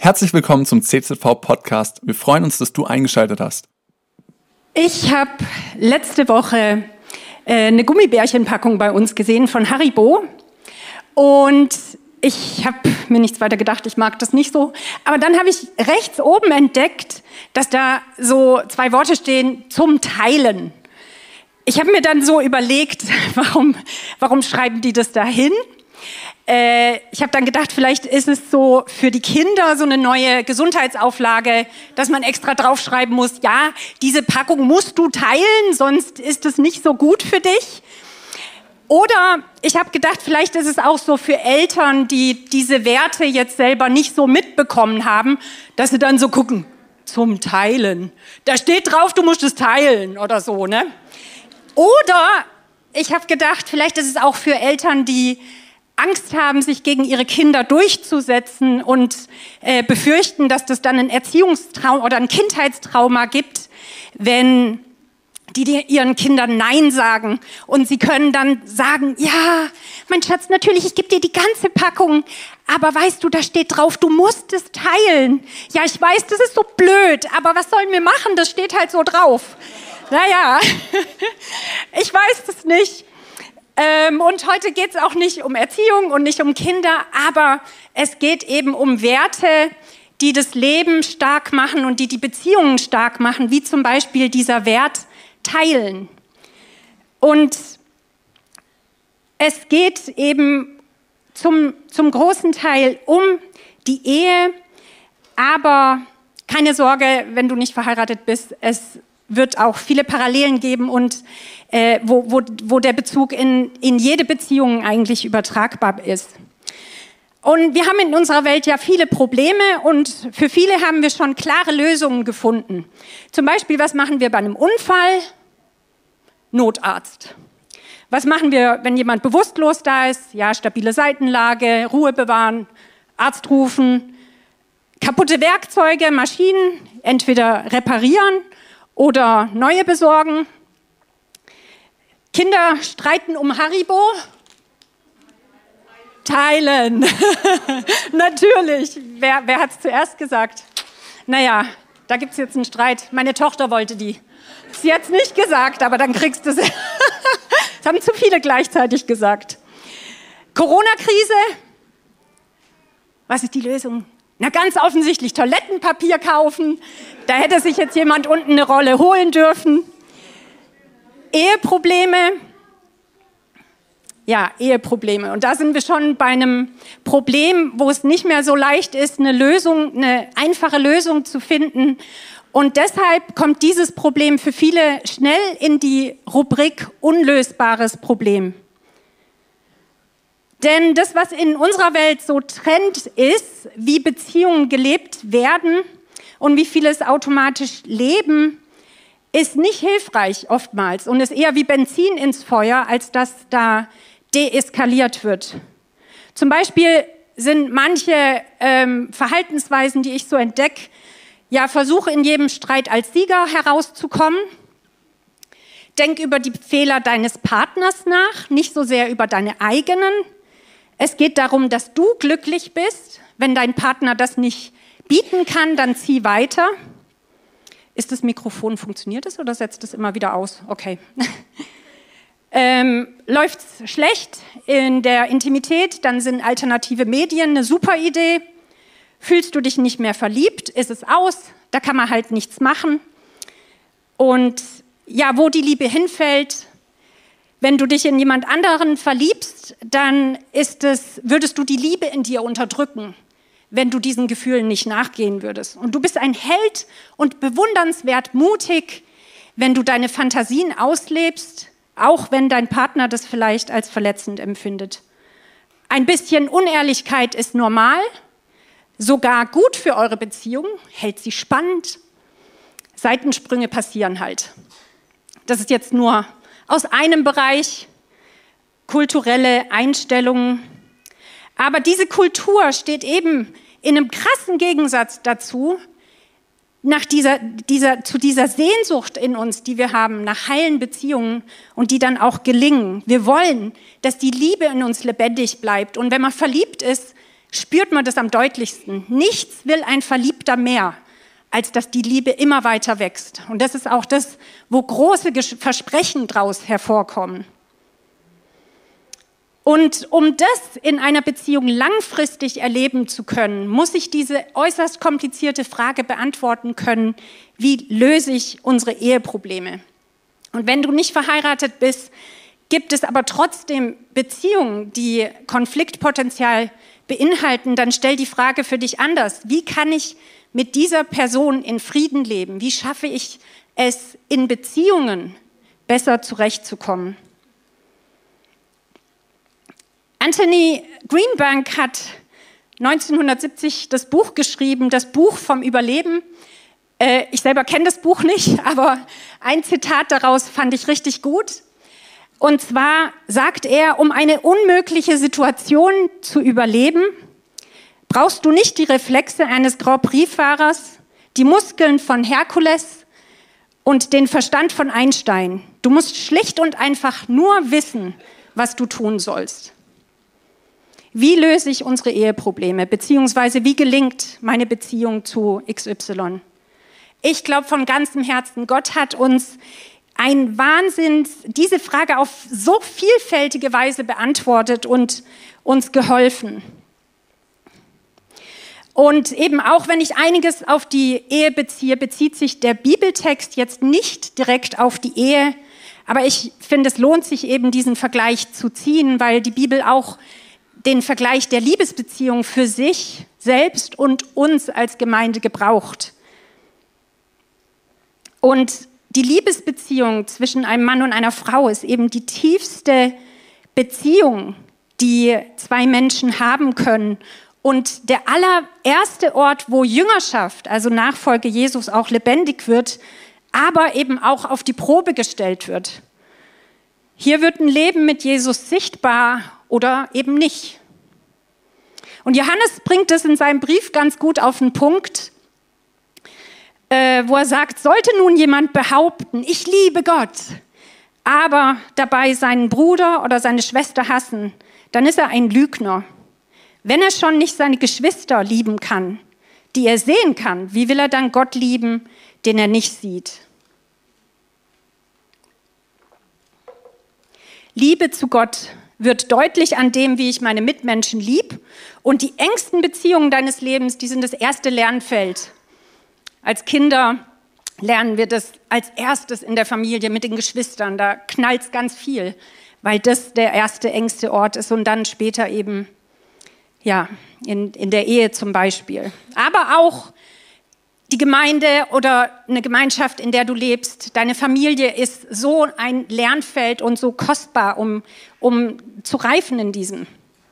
Herzlich willkommen zum CZV-Podcast. Wir freuen uns, dass du eingeschaltet hast. Ich habe letzte Woche eine Gummibärchenpackung bei uns gesehen von Haribo und ich habe mir nichts weiter gedacht, ich mag das nicht so. Aber dann habe ich rechts oben entdeckt, dass da so 2 Worte stehen, zum Teilen. Ich habe mir dann so überlegt, warum schreiben die das da hin? Ich habe dann gedacht, vielleicht ist es so für die Kinder so eine neue Gesundheitsauflage, dass man extra draufschreiben muss, ja, diese Packung musst du teilen, sonst ist es nicht so gut für dich. Oder ich habe gedacht, vielleicht ist es auch so für Eltern, die diese Werte jetzt selber nicht so mitbekommen haben, dass sie dann so gucken, zum Teilen. Da steht drauf, du musst es teilen oder so, ne? Oder ich habe gedacht, vielleicht ist es auch für Eltern, die Angst haben, sich gegen ihre Kinder durchzusetzen und befürchten, dass das dann ein Erziehungstrauma oder ein Kindheitstrauma gibt, wenn die ihren Kindern Nein sagen. Und sie können dann sagen, ja, mein Schatz, natürlich, ich gebe dir die ganze Packung, aber weißt du, da steht drauf, du musst es teilen. Ja, ich weiß, das ist so blöd, aber was sollen wir machen? Das steht halt so drauf. Naja, ich weiß es nicht. Und heute geht es auch nicht um Erziehung und nicht um Kinder, aber es geht eben um Werte, die das Leben stark machen und die die Beziehungen stark machen, wie zum Beispiel dieser Wert Teilen. Und es geht eben zum großen Teil um die Ehe, aber keine Sorge, wenn du nicht verheiratet bist, es wird auch viele Parallelen geben und wo der Bezug in jede Beziehung eigentlich übertragbar ist. Und wir haben in unserer Welt ja viele Probleme und für viele haben wir schon klare Lösungen gefunden. Zum Beispiel, was machen wir bei einem Unfall? Notarzt. Was machen wir, wenn jemand bewusstlos da ist? Ja, stabile Seitenlage, Ruhe bewahren, Arzt rufen. Kaputte Werkzeuge, Maschinen, entweder reparieren oder neue besorgen. Kinder streiten um Haribo. Teilen. Natürlich. Wer hat es zuerst gesagt? Naja, da gibt es jetzt einen Streit. Meine Tochter wollte die. Sie hat es nicht gesagt, aber dann kriegst du sie. Das haben zu viele gleichzeitig gesagt. Corona-Krise. Was ist die Lösung? Na, ganz offensichtlich Toilettenpapier kaufen. Da hätte sich jetzt jemand unten eine Rolle holen dürfen. Eheprobleme. Ja, Eheprobleme. Und da sind wir schon bei einem Problem, wo es nicht mehr so leicht ist, eine einfache Lösung zu finden. Und deshalb kommt dieses Problem für viele schnell in die Rubrik unlösbares Problem. Denn das, was in unserer Welt so Trend ist, wie Beziehungen gelebt werden und wie viele es automatisch leben, ist nicht hilfreich oftmals und ist eher wie Benzin ins Feuer, als dass da deeskaliert wird. Zum Beispiel sind manche Verhaltensweisen, die ich so entdecke, ja, versuche in jedem Streit als Sieger herauszukommen. Denk über die Fehler deines Partners nach, nicht so sehr über deine eigenen. Es geht darum, dass du glücklich bist. Wenn dein Partner das nicht bieten kann, dann zieh weiter. Ist das Mikrofon, funktioniert es oder setzt es immer wieder aus? Okay. Läuft es schlecht in der Intimität, dann sind alternative Medien eine super Idee. Fühlst du dich nicht mehr verliebt, ist es aus, da kann man halt nichts machen. Und ja, wo die Liebe hinfällt, wenn du dich in jemand anderen verliebst, dann würdest du die Liebe in dir unterdrücken, wenn du diesen Gefühlen nicht nachgehen würdest. Und du bist ein Held und bewundernswert mutig, wenn du deine Fantasien auslebst, auch wenn dein Partner das vielleicht als verletzend empfindet. Ein bisschen Unehrlichkeit ist normal, sogar gut für eure Beziehung, hält sie spannend. Seitensprünge passieren halt. Das ist jetzt nur aus einem Bereich, kulturelle Einstellungen. Aber diese Kultur steht eben in einem krassen Gegensatz dazu, zu dieser Sehnsucht in uns, die wir haben, nach heilen Beziehungen und die dann auch gelingen. Wir wollen, dass die Liebe in uns lebendig bleibt. Und wenn man verliebt ist, spürt man das am deutlichsten. Nichts will ein Verliebter mehr, als dass die Liebe immer weiter wächst. Und das ist auch das, wo große Versprechen daraus hervorkommen. Und um das in einer Beziehung langfristig erleben zu können, muss ich diese äußerst komplizierte Frage beantworten können: Wie löse ich unsere Eheprobleme? Und wenn du nicht verheiratet bist, gibt es aber trotzdem Beziehungen, die Konfliktpotenzial beinhalten, dann stell die Frage für dich anders: Wie kann ich mit dieser Person in Frieden leben? Wie schaffe ich es, in Beziehungen besser zurechtzukommen? Anthony Greenbank hat 1970 das Buch geschrieben, das Buch vom Überleben. Ich selber kenne das Buch nicht, aber ein Zitat daraus fand ich richtig gut. Und zwar sagt er: Um eine unmögliche Situation zu überleben, brauchst du nicht die Reflexe eines Grand Prix-Fahrers, die Muskeln von Herkules und den Verstand von Einstein. Du musst schlicht und einfach nur wissen, was du tun sollst. Wie löse ich unsere Eheprobleme, beziehungsweise wie gelingt meine Beziehung zu XY? Ich glaube von ganzem Herzen, Gott hat uns diese Frage auf so vielfältige Weise beantwortet und uns geholfen. Und eben auch wenn ich einiges auf die Ehe beziehe, bezieht sich der Bibeltext jetzt nicht direkt auf die Ehe. Aber ich finde, es lohnt sich eben, diesen Vergleich zu ziehen, weil die Bibel auch den Vergleich der Liebesbeziehung für sich selbst und uns als Gemeinde gebraucht. Und die Liebesbeziehung zwischen einem Mann und einer Frau ist eben die tiefste Beziehung, die zwei Menschen haben können. Und der allererste Ort, wo Jüngerschaft, also Nachfolge Jesus, auch lebendig wird, aber eben auch auf die Probe gestellt wird. Hier wird ein Leben mit Jesus sichtbar oder eben nicht. Und Johannes bringt es in seinem Brief ganz gut auf den Punkt, wo er sagt: Sollte nun jemand behaupten, ich liebe Gott, aber dabei seinen Bruder oder seine Schwester hassen, dann ist er ein Lügner. Wenn er schon nicht seine Geschwister lieben kann, die er sehen kann, wie will er dann Gott lieben, den er nicht sieht? Liebe zu Gott wird deutlich an dem, wie ich meine Mitmenschen lieb. Und die engsten Beziehungen deines Lebens, die sind das erste Lernfeld. Als Kinder lernen wir das als erstes in der Familie mit den Geschwistern. Da knallt es ganz viel, weil das der erste, engste Ort ist. Und dann später eben, ja, in der Ehe zum Beispiel. Aber auch die Gemeinde oder eine Gemeinschaft, in der du lebst, deine Familie ist so ein Lernfeld und so kostbar, um zu reifen in diesem.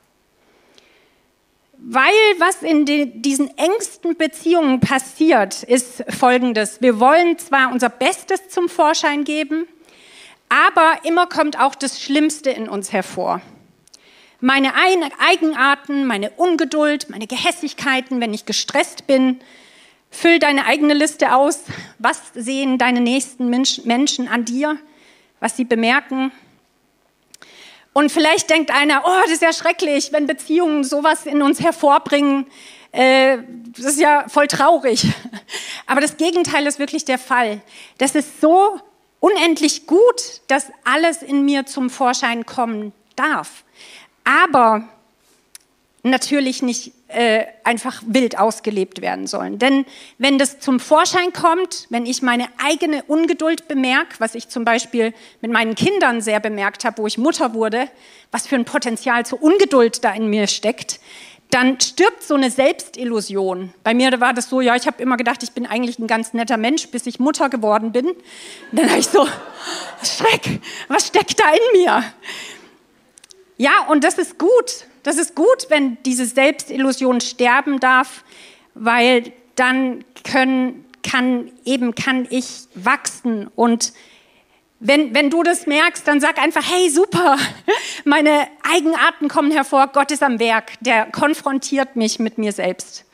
Weil was in diesen engsten Beziehungen passiert, ist Folgendes: Wir wollen zwar unser Bestes zum Vorschein geben, aber immer kommt auch das Schlimmste in uns hervor. Meine Eigenarten, meine Ungeduld, meine Gehässigkeiten, wenn ich gestresst bin. Füll deine eigene Liste aus. Was sehen deine nächsten Menschen an dir, was sie bemerken? Und vielleicht denkt einer: Oh, das ist ja schrecklich, wenn Beziehungen sowas in uns hervorbringen. Das ist ja voll traurig. Aber das Gegenteil ist wirklich der Fall. Das ist so unendlich gut, dass alles in mir zum Vorschein kommen darf. Aber natürlich nicht einfach wild ausgelebt werden sollen. Denn wenn das zum Vorschein kommt, wenn ich meine eigene Ungeduld bemerke, was ich zum Beispiel mit meinen Kindern sehr bemerkt habe, wo ich Mutter wurde, was für ein Potenzial zur Ungeduld da in mir steckt, dann stirbt so eine Selbstillusion. Bei mir war das so: Ja, ich habe immer gedacht, ich bin eigentlich ein ganz netter Mensch, bis ich Mutter geworden bin. Und dann habe ich so: Schreck, was steckt da in mir? Ja, und das ist gut. Das ist gut, wenn diese Selbstillusion sterben darf, weil dann kann ich wachsen. Und wenn du das merkst, dann sag einfach: Hey, super, meine Eigenarten kommen hervor, Gott ist am Werk, der konfrontiert mich mit mir selbst.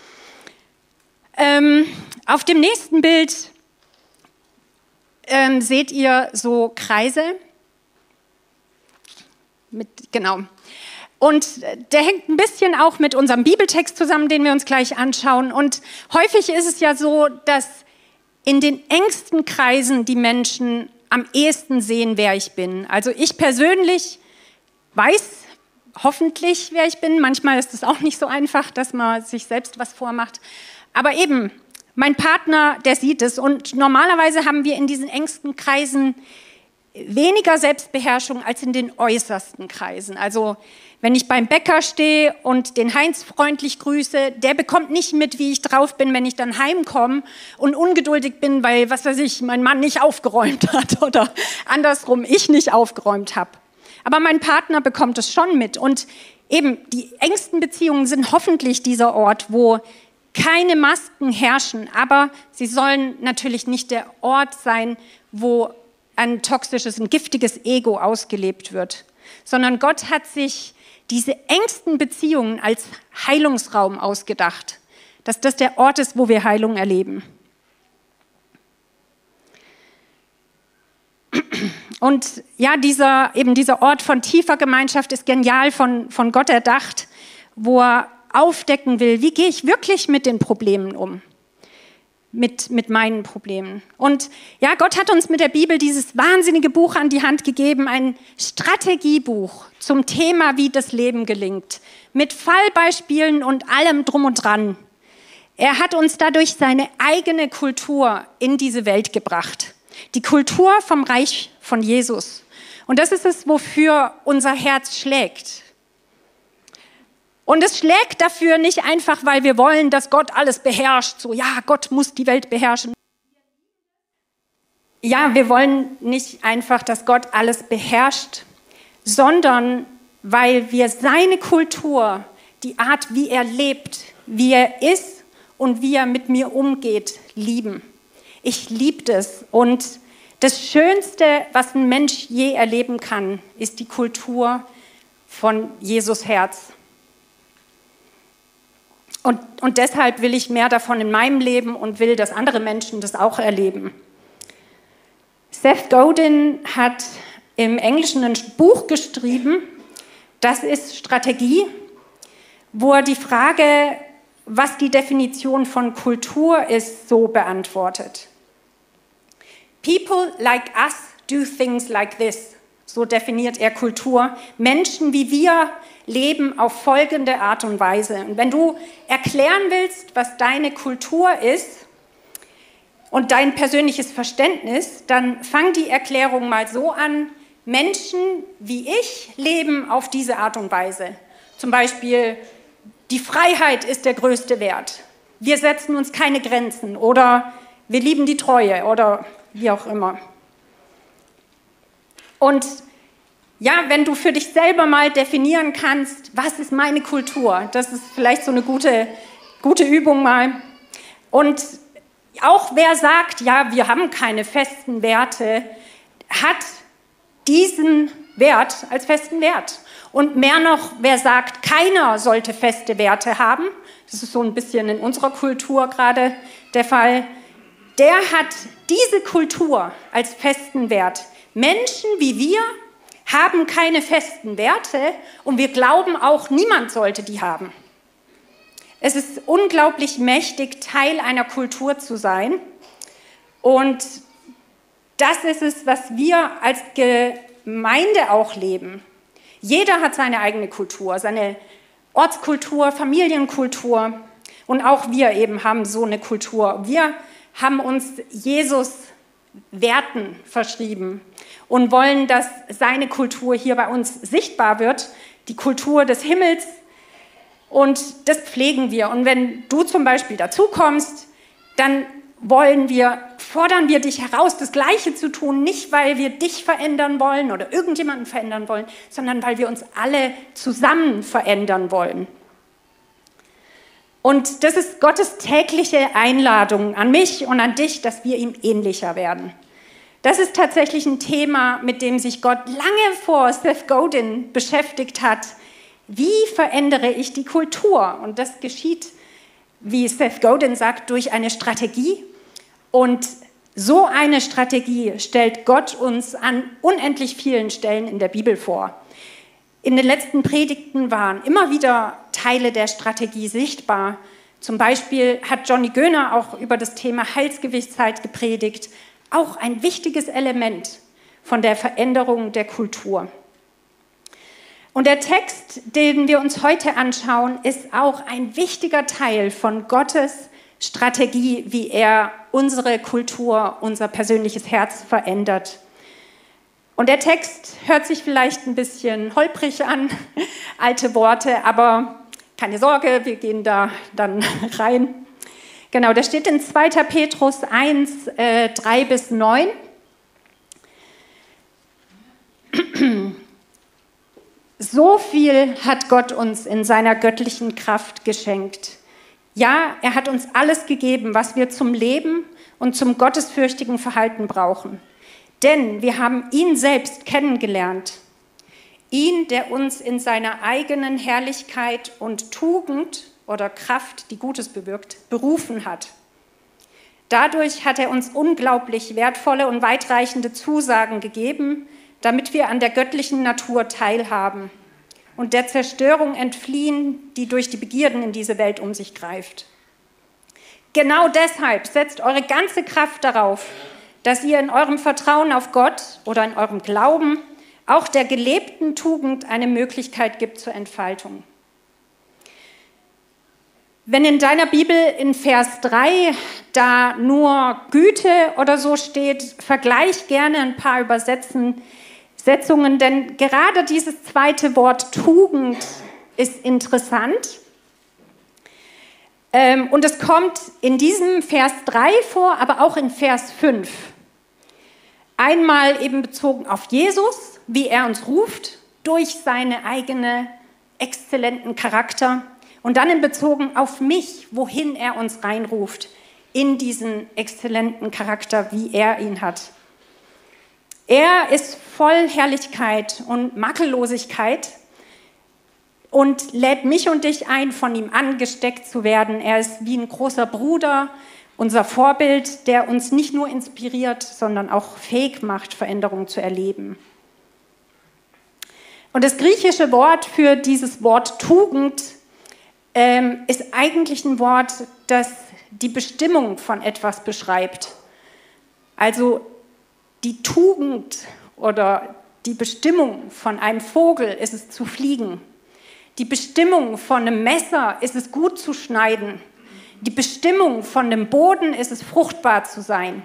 Auf dem nächsten Bild seht ihr so Kreise. Genau. Und der hängt ein bisschen auch mit unserem Bibeltext zusammen, den wir uns gleich anschauen. Und häufig ist es ja so, dass in den engsten Kreisen die Menschen am ehesten sehen, wer ich bin. Also ich persönlich weiß hoffentlich, wer ich bin. Manchmal ist es auch nicht so einfach, dass man sich selbst was vormacht. Aber eben, mein Partner, der sieht es. Und normalerweise haben wir in diesen engsten Kreisen weniger Selbstbeherrschung als in den äußersten Kreisen. Also wenn ich beim Bäcker stehe und den Heinz freundlich grüße, der bekommt nicht mit, wie ich drauf bin, wenn ich dann heimkomme und ungeduldig bin, weil, was weiß ich, mein Mann nicht aufgeräumt hat oder andersrum, ich nicht aufgeräumt habe. Aber mein Partner bekommt es schon mit. Und eben, die engsten Beziehungen sind hoffentlich dieser Ort, wo keine Masken herrschen, aber sie sollen natürlich nicht der Ort sein, wo ein toxisches, ein giftiges Ego ausgelebt wird, sondern Gott hat sich diese engsten Beziehungen als Heilungsraum ausgedacht, dass das der Ort ist, wo wir Heilung erleben. Und ja, dieser Ort von tiefer Gemeinschaft ist genial von Gott erdacht, wo er aufdecken will, wie gehe ich wirklich mit den Problemen um. Mit meinen Problemen. Und ja, Gott hat uns mit der Bibel dieses wahnsinnige Buch an die Hand gegeben, ein Strategiebuch zum Thema, wie das Leben gelingt, mit Fallbeispielen und allem drum und dran. Er hat uns dadurch seine eigene Kultur in diese Welt gebracht, die Kultur vom Reich von Jesus. Und das ist es, wofür unser Herz schlägt. Und es schlägt dafür nicht einfach, weil wir wollen, dass Gott alles beherrscht. So, ja, Gott muss die Welt beherrschen. Ja, wir wollen nicht einfach, dass Gott alles beherrscht, sondern weil wir seine Kultur, die Art, wie er lebt, wie er ist und wie er mit mir umgeht, lieben. Ich liebe das. Und das Schönste, was ein Mensch je erleben kann, ist die Kultur von Jesus Herz. Und deshalb will ich mehr davon in meinem Leben und will, dass andere Menschen das auch erleben. Seth Godin hat im Englischen ein Buch geschrieben, das ist Strategie, wo er die Frage, was die Definition von Kultur ist, so beantwortet. People like us do things like this. So definiert er Kultur. Menschen wie wir leben auf folgende Art und Weise. Und wenn du erklären willst, was deine Kultur ist und dein persönliches Verständnis, dann fang die Erklärung mal so an. Menschen wie ich leben auf diese Art und Weise. Zum Beispiel, die Freiheit ist der größte Wert. Wir setzen uns keine Grenzen oder wir lieben die Treue oder wie auch immer. Und ja, wenn du für dich selber mal definieren kannst, was ist meine Kultur, das ist vielleicht so eine gute Übung mal. Und auch wer sagt, ja, wir haben keine festen Werte, hat diesen Wert als festen Wert. Und mehr noch, wer sagt, keiner sollte feste Werte haben, das ist so ein bisschen in unserer Kultur gerade der Fall, der hat diese Kultur als festen Wert. Menschen wie wir haben keine festen Werte und wir glauben auch, niemand sollte die haben. Es ist unglaublich mächtig, Teil einer Kultur zu sein. Und das ist es, was wir als Gemeinde auch leben. Jeder hat seine eigene Kultur, seine Ortskultur, Familienkultur. Und auch wir eben haben so eine Kultur. Wir haben uns Jesus Werten verschrieben und wollen, dass seine Kultur hier bei uns sichtbar wird, die Kultur des Himmels, und das pflegen wir. Und wenn du zum Beispiel dazukommst, dann fordern wir dich heraus, das Gleiche zu tun, nicht weil wir dich verändern wollen oder irgendjemanden verändern wollen, sondern weil wir uns alle zusammen verändern wollen. Und das ist Gottes tägliche Einladung an mich und an dich, dass wir ihm ähnlicher werden. Das ist tatsächlich ein Thema, mit dem sich Gott lange vor Seth Godin beschäftigt hat. Wie verändere ich die Kultur? Und das geschieht, wie Seth Godin sagt, durch eine Strategie. Und so eine Strategie stellt Gott uns an unendlich vielen Stellen in der Bibel vor. In den letzten Predigten waren immer wieder Teile der Strategie sichtbar. Zum Beispiel hat Johnny Göhner auch über das Thema Heilsgewissheit gepredigt. Auch ein wichtiges Element von der Veränderung der Kultur. Und der Text, den wir uns heute anschauen, ist auch ein wichtiger Teil von Gottes Strategie, wie er unsere Kultur, unser persönliches Herz verändert. Und der Text hört sich vielleicht ein bisschen holprig an, alte Worte, aber keine Sorge, wir gehen da dann rein. Genau, da steht in 2. Petrus 1, 3-9. So viel hat Gott uns in seiner göttlichen Kraft geschenkt. Ja, er hat uns alles gegeben, was wir zum Leben und zum gottesfürchtigen Verhalten brauchen. Denn wir haben ihn selbst kennengelernt. Ihn, der uns in seiner eigenen Herrlichkeit und Tugend oder Kraft, die Gutes bewirkt, berufen hat. Dadurch hat er uns unglaublich wertvolle und weitreichende Zusagen gegeben, damit wir an der göttlichen Natur teilhaben und der Zerstörung entfliehen, die durch die Begierden in diese Welt um sich greift. Genau deshalb setzt eure ganze Kraft darauf, dass ihr in eurem Vertrauen auf Gott oder in eurem Glauben auch der gelebten Tugend eine Möglichkeit gibt zur Entfaltung. Wenn in deiner Bibel in Vers 3 da nur Güte oder so steht, vergleich gerne ein paar Übersetzungen, denn gerade dieses zweite Wort Tugend ist interessant. Und es kommt in diesem Vers 3 vor, aber auch in Vers 5. Einmal eben bezogen auf Jesus, wie er uns ruft, durch seinen eigenen exzellenten Charakter. Und dann in bezogen auf mich, wohin er uns reinruft, in diesen exzellenten Charakter, wie er ihn hat. Er ist voll Herrlichkeit und Makellosigkeit und lädt mich und dich ein, von ihm angesteckt zu werden. Er ist wie ein großer Bruder, unser Vorbild, der uns nicht nur inspiriert, sondern auch fähig macht, Veränderungen zu erleben. Und das griechische Wort für dieses Wort Tugend ist eigentlich ein Wort, das die Bestimmung von etwas beschreibt. Also die Tugend oder die Bestimmung von einem Vogel ist es zu fliegen. Die Bestimmung von einem Messer ist es gut zu schneiden. Die Bestimmung von dem Boden ist es fruchtbar zu sein.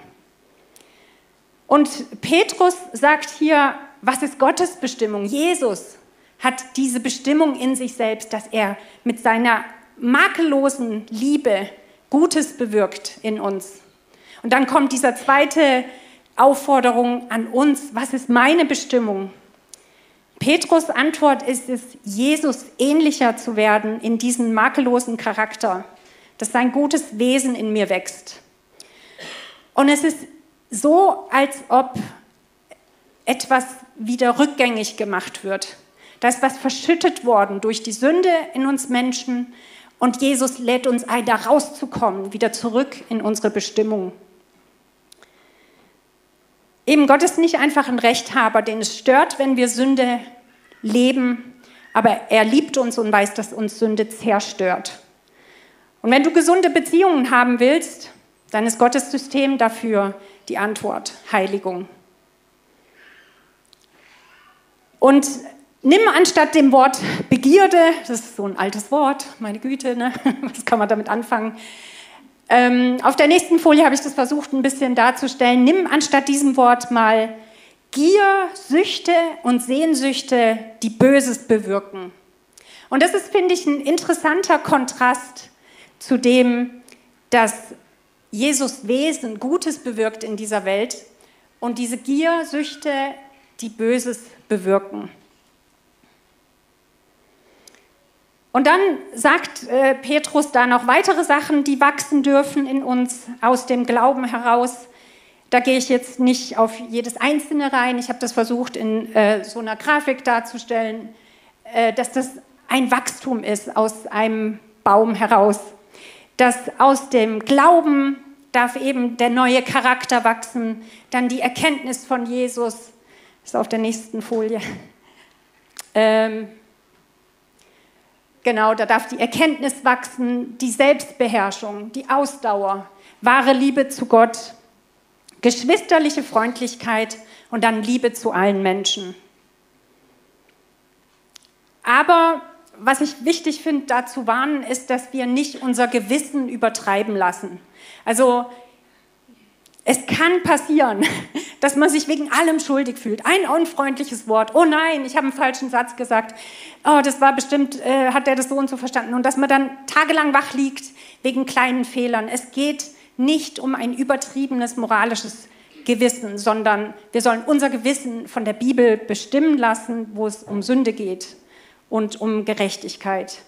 Und Petrus sagt hier, was ist Gottes Bestimmung? Jesus hat diese Bestimmung in sich selbst, dass er mit seiner makellosen Liebe Gutes bewirkt in uns. Und dann kommt diese zweite Aufforderung an uns, was ist meine Bestimmung? Petrus' Antwort ist es, Jesus ähnlicher zu werden in diesen makellosen Charakter, dass sein gutes Wesen in mir wächst. Und es ist so, als ob etwas wieder rückgängig gemacht wird. Da ist was verschüttet worden durch die Sünde in uns Menschen und Jesus lädt uns ein, da rauszukommen, wieder zurück in unsere Bestimmung. Eben Gott ist nicht einfach ein Rechthaber, den es stört, wenn wir Sünde leben, aber er liebt uns und weiß, dass uns Sünde zerstört. Und wenn du gesunde Beziehungen haben willst, dann ist Gottes System dafür die Antwort, Heiligung. Und nimm anstatt dem Wort Begierde, das ist so ein altes Wort, meine Güte, ne? Was kann man damit anfangen? Auf der nächsten Folie habe ich das versucht, ein bisschen darzustellen. Nimm anstatt diesem Wort mal Gier, Süchte und Sehnsüchte, die Böses bewirken. Und das ist, finde ich, ein interessanter Kontrast zu dem, dass Jesus Wesen Gutes bewirkt in dieser Welt und diese Gier, Süchte, die Böses bewirken. Und dann sagt Petrus da noch weitere Sachen, die wachsen dürfen in uns aus dem Glauben heraus. Da gehe ich jetzt nicht auf jedes Einzelne rein. Ich habe das versucht, in so einer Grafik darzustellen, dass das ein Wachstum ist aus einem Baum heraus. Dass aus dem Glauben darf eben der neue Charakter wachsen, dann die Erkenntnis von Jesus, das ist auf der nächsten Folie, Genau, da darf die Erkenntnis wachsen, die Selbstbeherrschung, die Ausdauer, wahre Liebe zu Gott, geschwisterliche Freundlichkeit und dann Liebe zu allen Menschen. Aber was ich wichtig finde, da zu warnen, ist, dass wir nicht unser Gewissen übertreiben lassen. Also es kann passieren, dass man sich wegen allem schuldig fühlt. Ein unfreundliches Wort, oh nein, ich habe einen falschen Satz gesagt, oh, das war bestimmt, hat der das so und so verstanden. Und dass man dann tagelang wach liegt wegen kleinen Fehlern. Es geht nicht um ein übertriebenes moralisches Gewissen, sondern wir sollen unser Gewissen von der Bibel bestimmen lassen, wo es um Sünde geht und um Gerechtigkeit.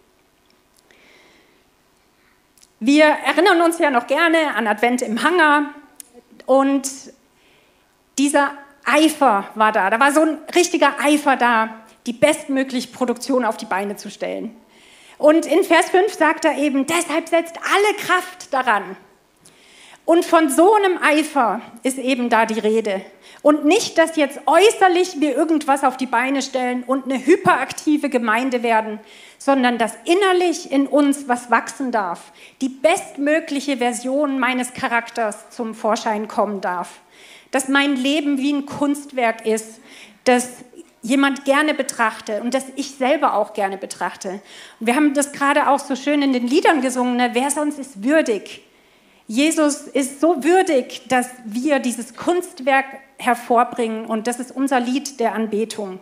Wir erinnern uns ja noch gerne an Advent im Hangar und dieser Eifer war da. Da war so ein richtiger Eifer da, die bestmögliche Produktion auf die Beine zu stellen. Und in Vers 5 sagt er eben, deshalb setzt alle Kraft daran. Und von so einem Eifer ist eben da die Rede. Und nicht, dass jetzt äußerlich wir irgendwas auf die Beine stellen und eine hyperaktive Gemeinde werden, sondern dass innerlich in uns was wachsen darf, die bestmögliche Version meines Charakters zum Vorschein kommen darf. Dass mein Leben wie ein Kunstwerk ist, das jemand gerne betrachte und das ich selber auch gerne betrachte. Und wir haben das gerade auch so schön in den Liedern gesungen, ne? Wer sonst ist würdig? Jesus ist so würdig, dass wir dieses Kunstwerk hervorbringen und das ist unser Lied der Anbetung.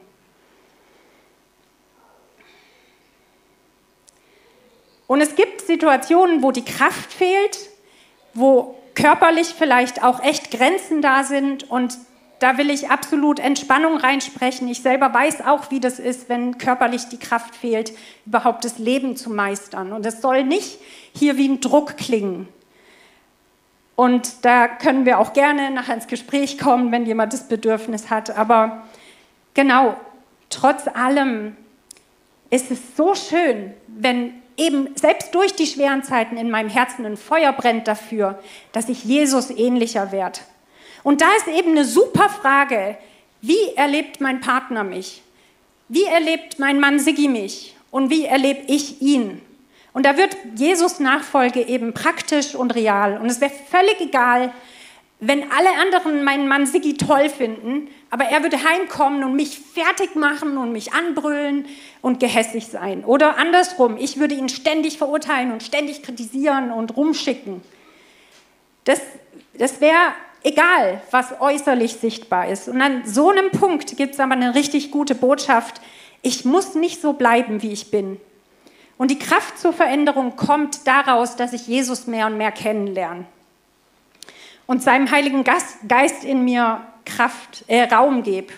Und es gibt Situationen, wo die Kraft fehlt, wo körperlich vielleicht auch echt Grenzen da sind und da will ich absolut Entspannung reinsprechen. Ich selber weiß auch, wie das ist, wenn körperlich die Kraft fehlt, überhaupt das Leben zu meistern. Und es soll nicht hier wie ein Druck klingen. Und da können wir auch gerne nachher ins Gespräch kommen, wenn jemand das Bedürfnis hat. Aber genau, trotz allem ist es so schön, wenn eben selbst durch die schweren Zeiten in meinem Herzen ein Feuer brennt dafür, dass ich Jesus ähnlicher werde. Und da ist eben eine super Frage, wie erlebt mein Partner mich? Wie erlebt mein Mann Siggi mich? Und wie erlebe ich ihn? Und da wird Jesus Nachfolge eben praktisch und real. Und es wäre völlig egal, wenn alle anderen meinen Mann Siggi toll finden, aber er würde heimkommen und mich fertig machen und mich anbrüllen und gehässig sein. Oder andersrum, ich würde ihn ständig verurteilen und ständig kritisieren und rumschicken. Das wäre egal, was äußerlich sichtbar ist. Und an so einem Punkt gibt es aber eine richtig gute Botschaft. Ich muss nicht so bleiben, wie ich bin. Und die Kraft zur Veränderung kommt daraus, dass ich Jesus mehr und mehr kennenlerne. Und seinem Heiligen Geist in mir Raum gebe.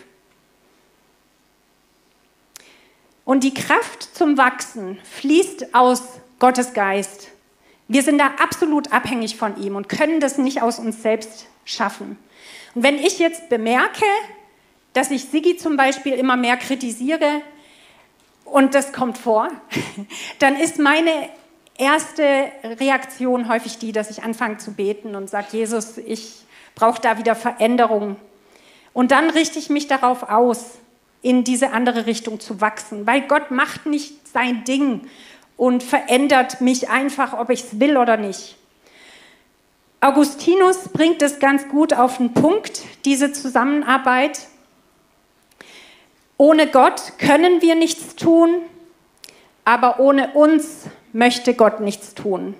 Und die Kraft zum Wachsen fließt aus Gottes Geist. Wir sind da absolut abhängig von ihm und können das nicht aus uns selbst schaffen. Und wenn ich jetzt bemerke, dass ich Siggi zum Beispiel immer mehr kritisiere und das kommt vor, dann ist meine erste Reaktion häufig die, dass ich anfange zu beten und sage, Jesus, ich brauche da wieder Veränderung. Und dann richte ich mich darauf aus, in diese andere Richtung zu wachsen, weil Gott macht nicht sein Ding und verändert mich einfach, ob ich es will oder nicht. Augustinus bringt es ganz gut auf den Punkt, diese Zusammenarbeit. Ohne Gott können wir nichts tun, aber ohne uns möchte Gott nichts tun.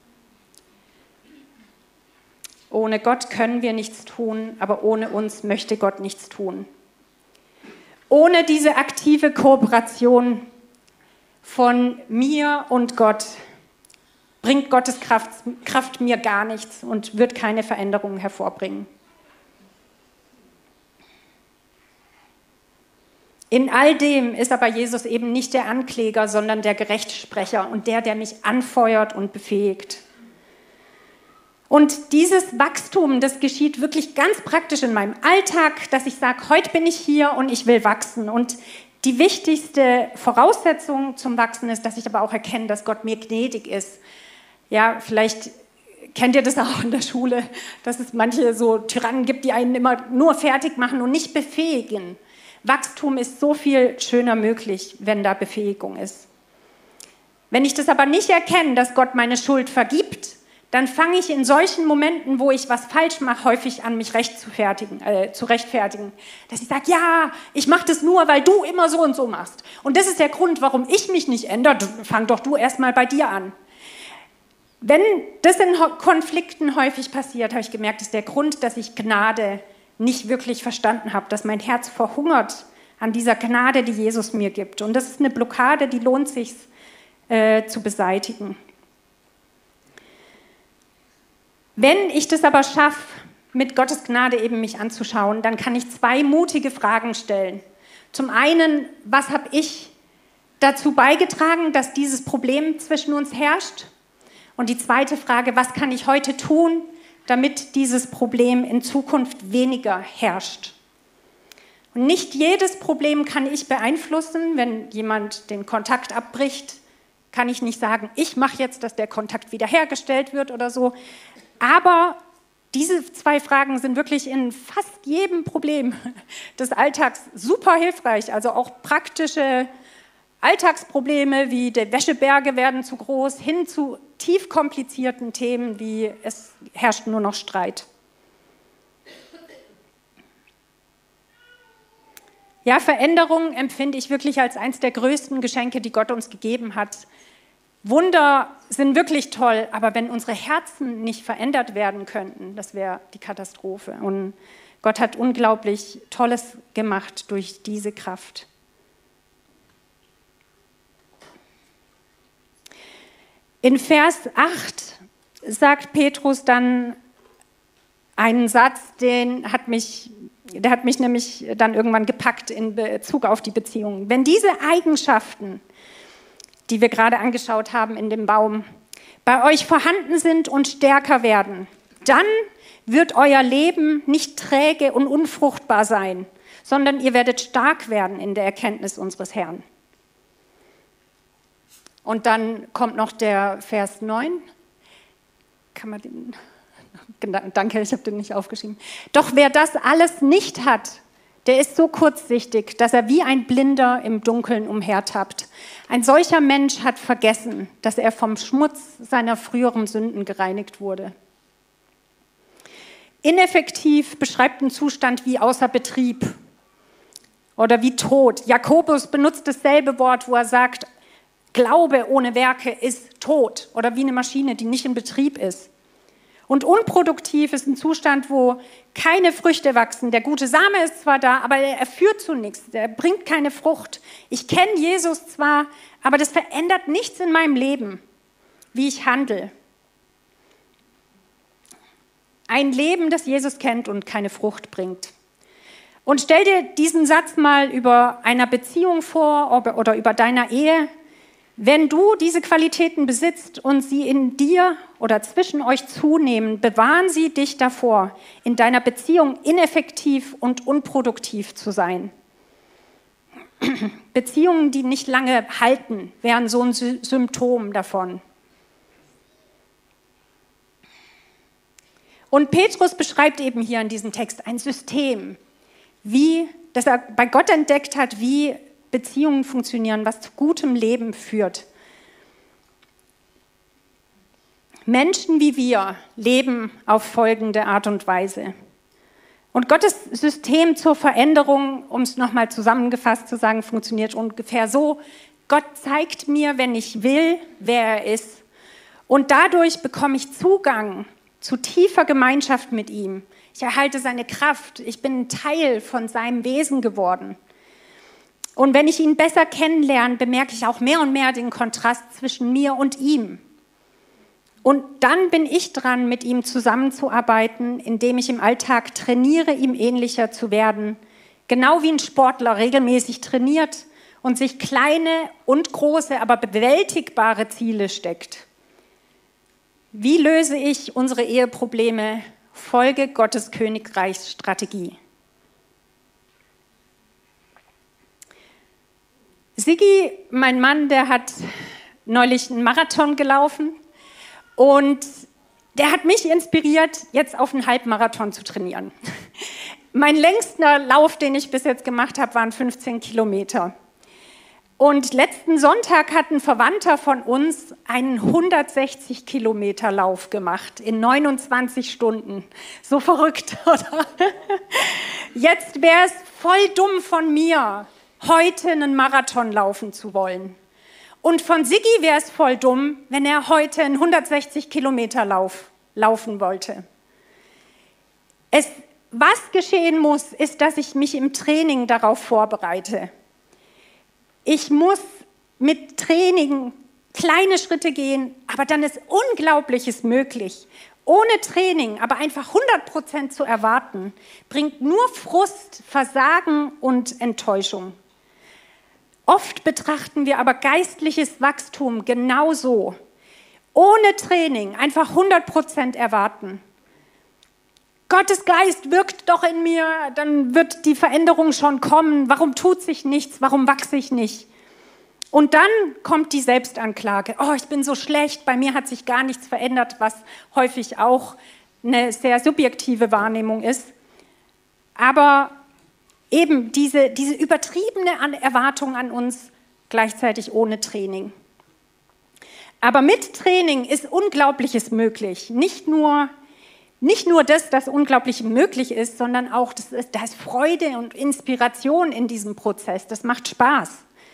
Ohne Gott können wir nichts tun, aber ohne uns möchte Gott nichts tun. Ohne diese aktive Kooperation von mir und Gott bringt Gottes Kraft mir gar nichts und wird keine Veränderungen hervorbringen. In all dem ist aber Jesus eben nicht der Ankläger, sondern der Gerechtsprecher und der mich anfeuert und befähigt. Und dieses Wachstum, das geschieht wirklich ganz praktisch in meinem Alltag, dass ich sage, heute bin ich hier und ich will wachsen. Und die wichtigste Voraussetzung zum Wachsen ist, dass ich aber auch erkenne, dass Gott mir gnädig ist. Ja, vielleicht kennt ihr das auch in der Schule, dass es manche so Tyrannen gibt, die einen immer nur fertig machen und nicht befähigen. Wachstum ist so viel schöner möglich, wenn da Befähigung ist. Wenn ich das aber nicht erkenne, dass Gott meine Schuld vergibt, dann fange ich in solchen Momenten, wo ich was falsch mache, häufig an, mich zu rechtfertigen. Dass ich sage, ja, ich mache das nur, weil du immer so und so machst. Und das ist der Grund, warum ich mich nicht ändere. Fang doch du erst mal bei dir an. Wenn das in Konflikten häufig passiert, habe ich gemerkt, ist der Grund, dass ich Gnade nicht wirklich verstanden habe, dass mein Herz verhungert an dieser Gnade, die Jesus mir gibt. Und das ist eine Blockade, die lohnt sich zu beseitigen. Wenn ich das aber schaffe, mit Gottes Gnade eben mich anzuschauen, dann kann ich 2 mutige Fragen stellen. Zum einen, was habe ich dazu beigetragen, dass dieses Problem zwischen uns herrscht? Und die zweite Frage, was kann ich heute tun, damit dieses Problem in Zukunft weniger herrscht? Und nicht jedes Problem kann ich beeinflussen. Wenn jemand den Kontakt abbricht, kann ich nicht sagen, ich mache jetzt, dass der Kontakt wiederhergestellt wird oder so. Aber diese 2 Fragen sind wirklich in fast jedem Problem des Alltags super hilfreich. Also auch praktische Alltagsprobleme wie die Wäscheberge werden zu groß, hin zu tief komplizierten Themen wie es herrscht nur noch Streit. Ja, Veränderung empfinde ich wirklich als eines der größten Geschenke, die Gott uns gegeben hat. Wunder sind wirklich toll, aber wenn unsere Herzen nicht verändert werden könnten, das wäre die Katastrophe. Und Gott hat unglaublich Tolles gemacht durch diese Kraft. In Vers 8 sagt Petrus dann einen Satz, der hat mich nämlich dann irgendwann gepackt in Bezug auf die Beziehungen. Wenn diese Eigenschaften, die wir gerade angeschaut haben in dem Baum, bei euch vorhanden sind und stärker werden, dann wird euer Leben nicht träge und unfruchtbar sein, sondern ihr werdet stark werden in der Erkenntnis unseres Herrn. Und dann kommt noch der Vers 9. Kann man den... Danke, ich habe den nicht aufgeschrieben. Doch wer das alles nicht hat, der ist so kurzsichtig, dass er wie ein Blinder im Dunkeln umhertappt. Ein solcher Mensch hat vergessen, dass er vom Schmutz seiner früheren Sünden gereinigt wurde. Ineffektiv beschreibt einen Zustand wie außer Betrieb oder wie tot. Jakobus benutzt dasselbe Wort, wo er sagt, Glaube ohne Werke ist tot oder wie eine Maschine, die nicht in Betrieb ist. Und unproduktiv ist ein Zustand, wo keine Früchte wachsen. Der gute Same ist zwar da, aber er führt zu nichts. Er bringt keine Frucht. Ich kenne Jesus zwar, aber das verändert nichts in meinem Leben, wie ich handle. Ein Leben, das Jesus kennt und keine Frucht bringt. Und stell dir diesen Satz mal über einer Beziehung vor oder über deiner Ehe. Wenn du diese Qualitäten besitzt und sie in dir oder zwischen euch zunehmen, bewahren sie dich davor, in deiner Beziehung ineffektiv und unproduktiv zu sein. Beziehungen, die nicht lange halten, wären so ein Symptom davon. Und Petrus beschreibt eben hier in diesem Text ein System, das er bei Gott entdeckt hat, wie Beziehungen funktionieren, was zu gutem Leben führt. Menschen wie wir leben auf folgende Art und Weise. Und Gottes System zur Veränderung, um es nochmal zusammengefasst zu sagen, funktioniert ungefähr so. Gott zeigt mir, wenn ich will, wer er ist. Und dadurch bekomme ich Zugang zu tiefer Gemeinschaft mit ihm. Ich erhalte seine Kraft. Ich bin ein Teil von seinem Wesen geworden. Und wenn ich ihn besser kennenlerne, bemerke ich auch mehr und mehr den Kontrast zwischen mir und ihm. Und dann bin ich dran, mit ihm zusammenzuarbeiten, indem ich im Alltag trainiere, ihm ähnlicher zu werden. Genau wie ein Sportler regelmäßig trainiert und sich kleine und große, aber bewältigbare Ziele steckt. Wie löse ich unsere Eheprobleme? Folge Gottes Königreichsstrategie. Sigi, mein Mann, der hat neulich einen Marathon gelaufen und der hat mich inspiriert, jetzt auf einen Halbmarathon zu trainieren. Mein längster Lauf, den ich bis jetzt gemacht habe, waren 15 Kilometer. Und letzten Sonntag hat ein Verwandter von uns einen 160 Kilometer Lauf gemacht in 29 Stunden. So verrückt, oder? Jetzt wäre es voll dumm von mir, heute einen Marathon laufen zu wollen. Und von Siggi wäre es voll dumm, wenn er heute einen 160 Kilometer Lauf laufen wollte. Was geschehen muss, ist, dass ich mich im Training darauf vorbereite. Ich muss mit Training kleine Schritte gehen, aber dann ist Unglaubliches möglich. Ohne Training, aber einfach 100% zu erwarten, bringt nur Frust, Versagen und Enttäuschung. Oft betrachten wir aber geistliches Wachstum genauso. Ohne Training, einfach 100% erwarten. Gottes Geist wirkt doch in mir, dann wird die Veränderung schon kommen. Warum tut sich nichts? Warum wachse ich nicht? Und dann kommt die Selbstanklage. Oh, ich bin so schlecht, bei mir hat sich gar nichts verändert, was häufig auch eine sehr subjektive Wahrnehmung ist. Aber eben diese übertriebene Erwartung an uns, gleichzeitig ohne Training. Aber mit Training ist Unglaubliches möglich. Nicht nur das Unglaubliche möglich ist, sondern auch, da ist Freude und Inspiration in diesem Prozess. Das macht Spaß.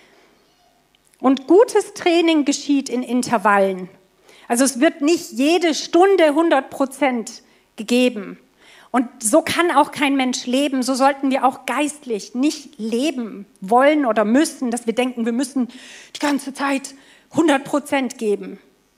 Und gutes Training geschieht in Intervallen. Also es wird nicht jede Stunde 100% gegeben. Und so kann auch kein Mensch leben. So sollten wir auch geistlich nicht leben wollen oder müssen, dass wir denken, wir müssen die ganze Zeit 100% geben.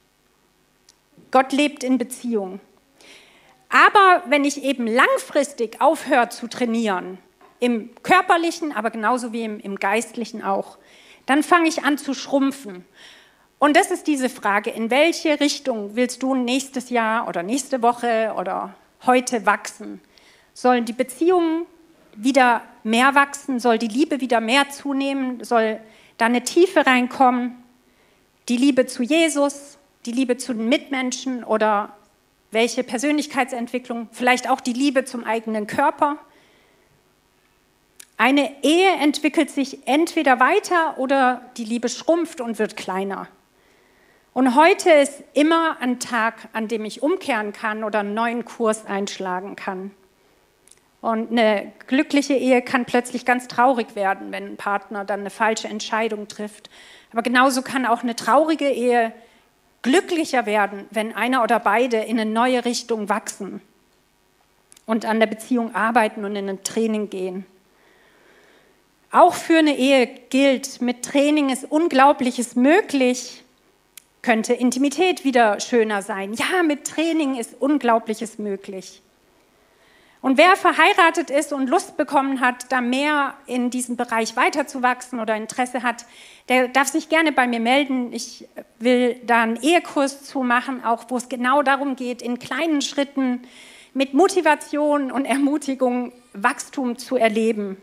Gott lebt in Beziehung. Aber wenn ich eben langfristig aufhöre zu trainieren, im Körperlichen, aber genauso wie im Geistlichen auch, dann fange ich an zu schrumpfen. Und das ist diese Frage, in welche Richtung willst du nächstes Jahr oder nächste Woche oder heute wachsen? Sollen die Beziehungen wieder mehr wachsen? Soll die Liebe wieder mehr zunehmen? Soll da eine Tiefe reinkommen? Die Liebe zu Jesus, die Liebe zu den Mitmenschen oder welche Persönlichkeitsentwicklung? Vielleicht auch die Liebe zum eigenen Körper? Eine Ehe entwickelt sich entweder weiter oder die Liebe schrumpft und wird kleiner. Und heute ist immer ein Tag, an dem ich umkehren kann oder einen neuen Kurs einschlagen kann. Und eine glückliche Ehe kann plötzlich ganz traurig werden, wenn ein Partner dann eine falsche Entscheidung trifft. Aber genauso kann auch eine traurige Ehe glücklicher werden, wenn einer oder beide in eine neue Richtung wachsen und an der Beziehung arbeiten und in ein Training gehen. Auch für eine Ehe gilt, mit Training ist Unglaubliches möglich. Könnte Intimität wieder schöner sein? Ja, mit Training ist Unglaubliches möglich. Und wer verheiratet ist und Lust bekommen hat, da mehr in diesem Bereich weiterzuwachsen oder Interesse hat, der darf sich gerne bei mir melden. Ich will da einen Ehekurs zu machen, auch wo es genau darum geht, in kleinen Schritten mit Motivation und Ermutigung Wachstum zu erleben.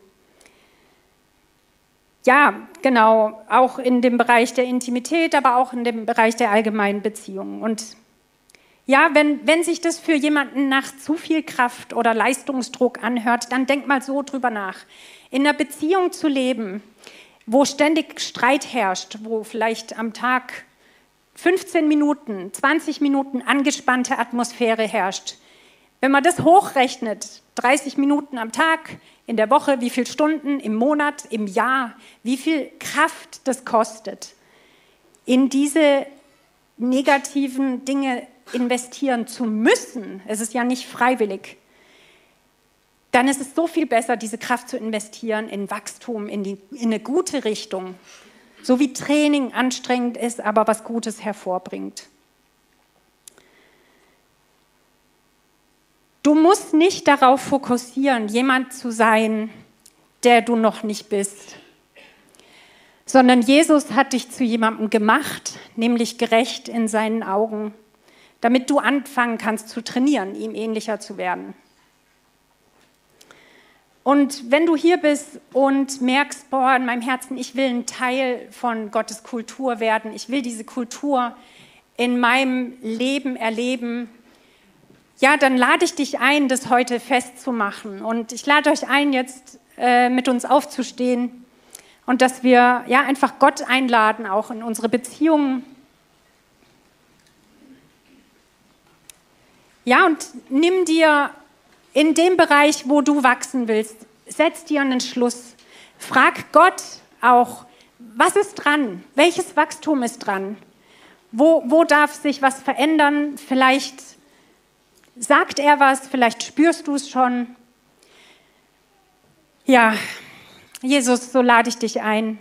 Ja, genau, auch in dem Bereich der Intimität, aber auch in dem Bereich der allgemeinen Beziehungen. Und ja, wenn sich das für jemanden nach zu viel Kraft oder Leistungsdruck anhört, dann denk mal so drüber nach. In einer Beziehung zu leben, wo ständig Streit herrscht, wo vielleicht am Tag 15 Minuten, 20 Minuten angespannte Atmosphäre herrscht. Wenn man das hochrechnet, 30 Minuten am Tag, in der Woche, wie viele Stunden, im Monat, im Jahr, wie viel Kraft das kostet, in diese negativen Dinge investieren zu müssen, es ist ja nicht freiwillig, dann ist es so viel besser, diese Kraft zu investieren in Wachstum, in eine gute Richtung, so wie Training anstrengend ist, aber was Gutes hervorbringt. Du musst nicht darauf fokussieren, jemand zu sein, der du noch nicht bist, sondern Jesus hat dich zu jemandem gemacht, nämlich gerecht in seinen Augen, damit du anfangen kannst zu trainieren, ihm ähnlicher zu werden. Und wenn du hier bist und merkst, boah, in meinem Herzen, ich will ein Teil von Gottes Kultur werden, ich will diese Kultur in meinem Leben erleben, ja, dann lade ich dich ein, das heute festzumachen. Und ich lade euch ein, jetzt mit uns aufzustehen. und dass wir ja einfach Gott einladen, auch in unsere Beziehungen. Ja, und nimm dir in dem Bereich, wo du wachsen willst, setz dir einen Schluss. Frag Gott auch, was ist dran? Welches Wachstum ist dran? Wo darf sich was verändern? Vielleicht sagt er was, vielleicht spürst du es schon. Ja, Jesus, so lade ich dich ein.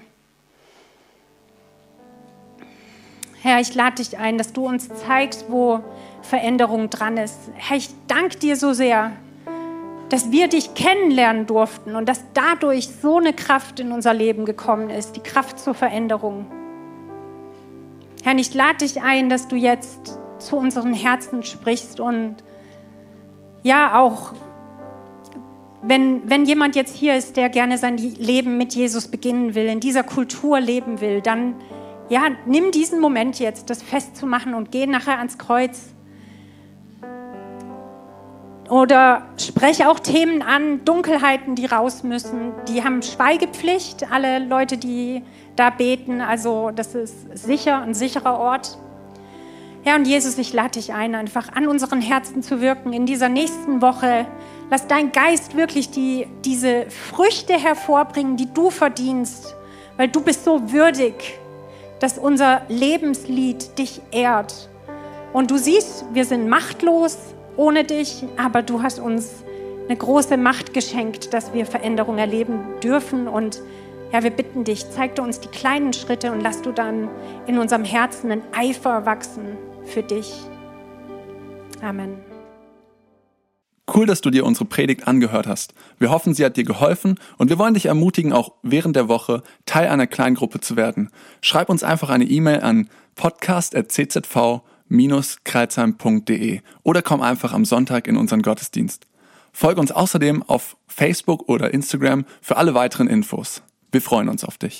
Herr, ich lade dich ein, dass du uns zeigst, wo Veränderung dran ist. Herr, ich danke dir so sehr, dass wir dich kennenlernen durften und dass dadurch so eine Kraft in unser Leben gekommen ist, die Kraft zur Veränderung. Herr, ich lade dich ein, dass du jetzt zu unseren Herzen sprichst und ja, auch wenn jemand jetzt hier ist, der gerne sein Leben mit Jesus beginnen will, in dieser Kultur leben will, dann ja, nimm diesen Moment jetzt, das festzumachen und geh nachher ans Kreuz. Oder spreche auch Themen an, Dunkelheiten, die raus müssen. Die haben Schweigepflicht, alle Leute, die da beten. Also das ist sicher, ein sicherer Ort. Ja, und Jesus, ich lade dich ein, einfach an unseren Herzen zu wirken in dieser nächsten Woche. Lass dein Geist wirklich diese Früchte hervorbringen, die du verdienst, weil du bist so würdig, dass unser Lebenslied dich ehrt. Und du siehst, wir sind machtlos ohne dich, aber du hast uns eine große Macht geschenkt, dass wir Veränderung erleben dürfen. Und ja, wir bitten dich, zeig dir uns die kleinen Schritte und lass du dann in unserem Herzen einen Eifer wachsen für dich. Amen. Cool, dass du dir unsere Predigt angehört hast. Wir hoffen, sie hat dir geholfen und wir wollen dich ermutigen, auch während der Woche Teil einer Kleingruppe zu werden. Schreib uns einfach eine E-Mail an podcast@czv-kreilsheim.de oder komm einfach am Sonntag in unseren Gottesdienst. Folge uns außerdem auf Facebook oder Instagram für alle weiteren Infos. Wir freuen uns auf dich.